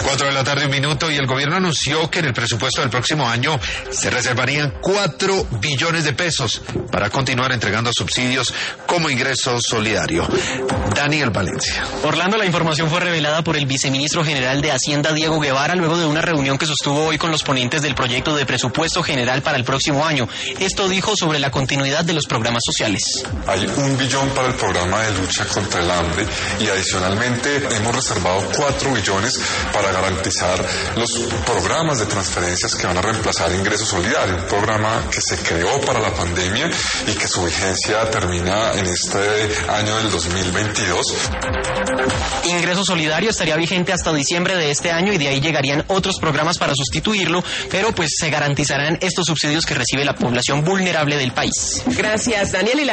4 de la tarde, 1 minuto, y el gobierno anunció que en el presupuesto del próximo año se reservarían 4 billones de pesos para continuar entregando subsidios como ingreso solidario. Daniel Valencia. Orlando, la información fue revelada por el viceministro general de Hacienda, Diego Guevara, luego de una reunión que sostuvo hoy con los ponentes del proyecto de presupuesto general para el próximo año. Esto dijo sobre la continuidad de los programas sociales. Hay 1 billón para el programa de lucha contra el hambre y adicionalmente hemos reservado 4 billones para garantizar los programas de transferencias que van a reemplazar Ingreso Solidario, un programa que se creó para la pandemia y que su vigencia termina en este año del 2022. Ingreso Solidario estaría vigente hasta diciembre de este año y de ahí llegarían otros programas para sustituirlo, pero pues se garantizarán estos subsidios que recibe la población vulnerable del país. Gracias, Daniel.